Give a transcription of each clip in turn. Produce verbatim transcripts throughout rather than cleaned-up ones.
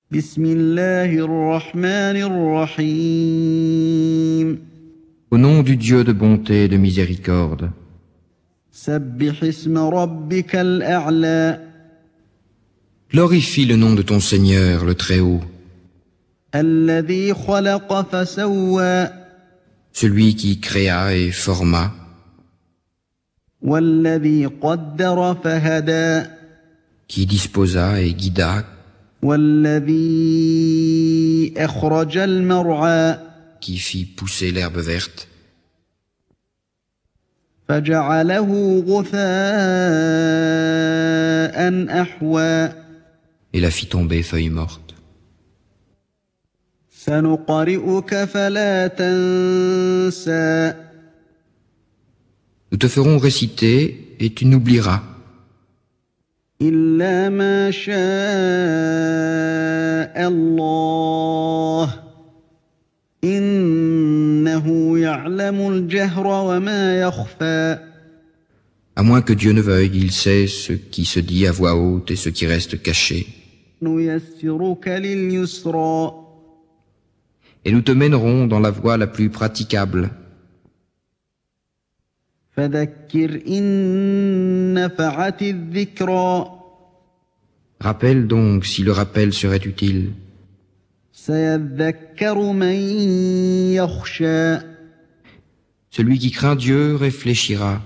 بسم الله الرحمن الرحيم Au nom du Dieu de bonté et de miséricorde, سبح اسم ربك الأعلى glorifie le nom de ton Seigneur, le Très-Haut, الذي خلق فسوى celui qui créa et forma, والذي قدر فهدى qui disposa et guida, والذي أخرج المرعى qui fit pousser l'herbe verte, فجعله غثاء أحوى et la fit tomber feuille morte. سنقرئك فلا تنسى Nous te ferons réciter et tu n'oublieras, إلا ما شاء الله إنه يعلم الجهر وما يخفى à moins que Dieu ne veuille, il sait ce qui se dit à voix haute et ce qui reste caché. نيسرك لليسرى Et nous te mènerons dans la voie la plus praticable. فذكر إن نفعت الذكرى Rappelle donc si le rappel serait utile. سيذكر من يخشى Celui qui craint Dieu réfléchira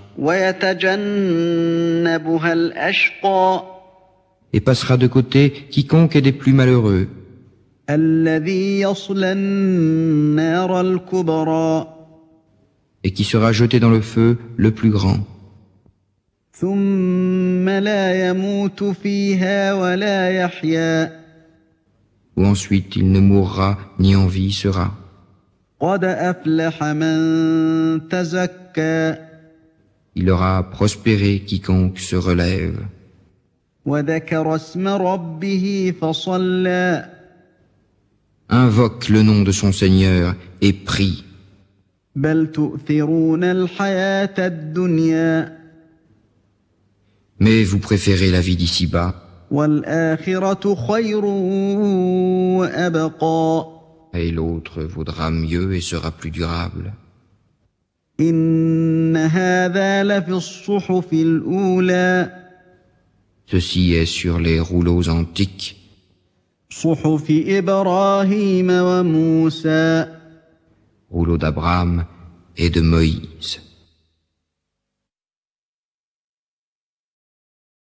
ويتجنبها الأشقى et passera de côté quiconque est des plus malheureux, الذي يصلى النار الكبرى et qui sera jeté dans le feu le plus grand. ثم لا يموت فيها ولا يحيا Où ensuite il ne mourra ni en vie sera. قد أفلح من تزكى Il aura prospéré quiconque se relève وذكر اسم ربه فصلى invoque le nom de son Seigneur et prie. بل تؤثرون الحياة الدنيا Mais vous préférez la vie d'ici-bas, والآخرة خير وأبقى et l'autre vaudra mieux et sera plus durable. إن هذا لفي الصحف الأولى Ceci est sur les rouleaux antiques, صحف إبراهيم وموسى rouleaux d'Abraham et de Moïse.